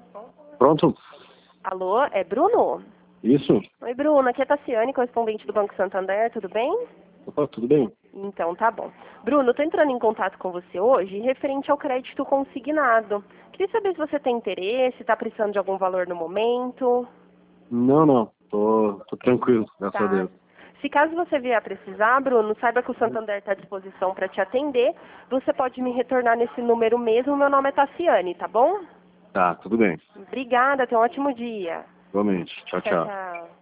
Pronto? Alô, é Bruno? Isso? Oi, Bruno, aqui é Tassiane, correspondente do Banco Santander, tudo bem? Opa, tudo bem? Então, tá bom. Bruno, tô entrando em contato com você hoje referente ao crédito consignado. Queria saber se você tem interesse, tá precisando de algum valor no momento. Não. Tô tranquilo, graças a Tá. Deus. Se caso você vier a precisar, Bruno, saiba que o Santander está à disposição para te atender. Você pode me retornar nesse número mesmo, meu nome é Tassiane, tá bom? Tá, tudo bem. Obrigada, tenha um ótimo dia. Igualmente. Tchau, Tchau, tchau. tchau.